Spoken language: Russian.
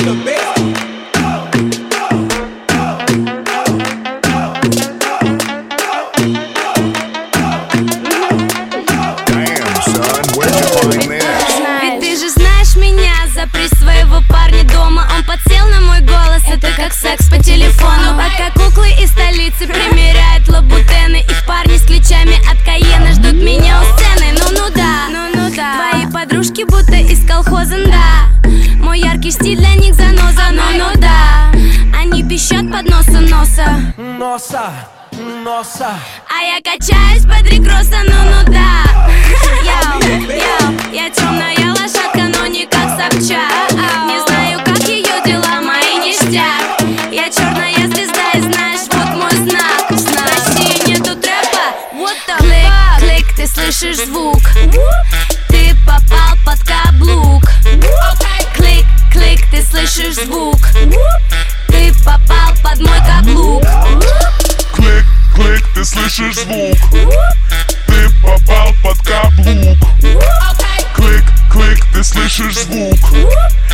Ведь ты же знаешь меня, запри своего парня дома. Он подсел на мой голос, это как секс по телефону. Пока куклы из столицы примеряют лабутены, их парни с ключами от Кайена ждут меня у сцены. Ну да, твои подружки будто из колхоза, да. Мой яркий стиль для них заноза, ну да. Они пищат под носа. А я качаюсь под рекросса, ну да. Я темная лошадка, но не как Собчак. Не знаю, как ее дела, мои ништяк. Я черная звезда и знаешь, вот мой знак. В России нету трэпа, вот там. Клик, ты слышишь звук, ты попал под каблук. Клик, ты слышишь звук, ты попал под мой каблук. Клик, ты слышишь звук, ты попал под каблук. Клик, ты слышишь звук,